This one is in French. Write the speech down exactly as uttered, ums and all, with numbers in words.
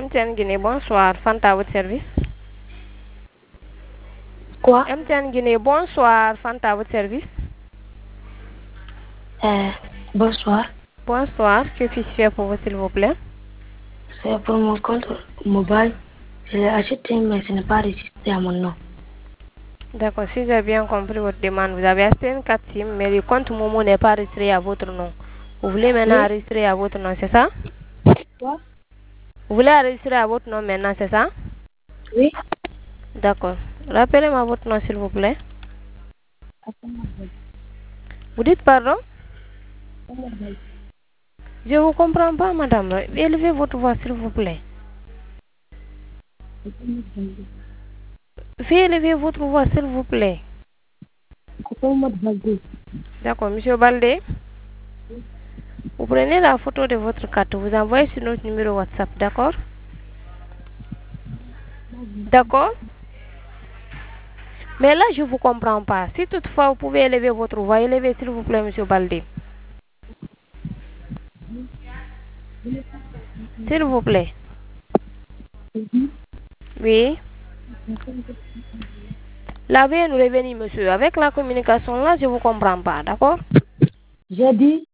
M T N Guinée, bonsoir. Fanta à votre service. Quoi? M T N Guinée, bonsoir. Fanta à votre service. Euh, bonsoir. Bonsoir. Que puis-je faire pour vous, s'il vous plaît? C'est pour mon compte mobile. Je l'ai acheté, mais ce n'est pas registré à mon nom. D'accord, si j'ai bien compris votre demande, vous avez acheté une carte SIM, mais le compte Momo n'est pas enregistré à votre nom. Vous voulez maintenant Oui. enregistrer à votre nom, c'est ça? Quoi? Vous voulez enregistrer à votre nom maintenant, c'est ça? Oui. D'accord. Rappelez-moi votre nom, s'il vous plaît. Vous dites pardon? Je vous comprends pas, madame. Élevez votre voix, s'il vous plaît. Veuillez élever votre voix, s'il vous plaît. D'accord, monsieur Baldé. Vous prenez la photo de votre carte, vous envoyez sur notre numéro WhatsApp, d'accord? D'accord? Mais là, je ne vous comprends pas. Si toutefois vous pouvez élever votre voix, élevez s'il vous plaît, monsieur Baldé. S'il vous plaît. Oui. Là, veuillez nous revenir, monsieur. Avec la communication là, je ne vous comprends pas, d'accord? J'ai dit